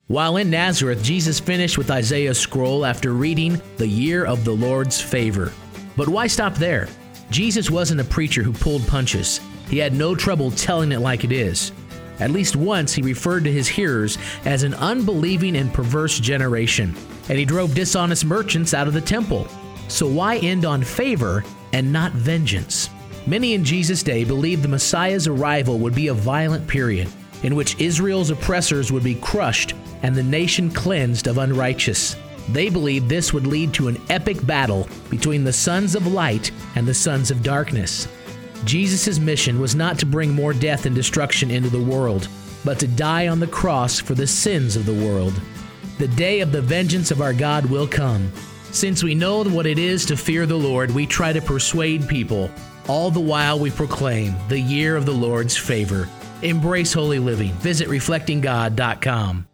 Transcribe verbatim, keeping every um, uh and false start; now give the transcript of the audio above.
While in Nazareth, Jesus finished with Isaiah's scroll after reading the year of the Lord's favor. But why stop there? Jesus wasn't a preacher who pulled punches. He had no trouble telling it like it is. At least once, he referred to his hearers as an unbelieving and perverse generation, and he drove dishonest merchants out of the temple. So why end on favor and not vengeance? Many in Jesus' day believed the Messiah's arrival would be a violent period in which Israel's oppressors would be crushed and the nation cleansed of unrighteous. They believed this would lead to an epic battle between the sons of light and the sons of darkness. Jesus' mission was not to bring more death and destruction into the world, but to die on the cross for the sins of the world. The day of the vengeance of our God will come. Since we know what it is to fear the Lord, we try to persuade people. All the while we proclaim the year of the Lord's favor. Embrace holy living. Visit reflecting god dot com.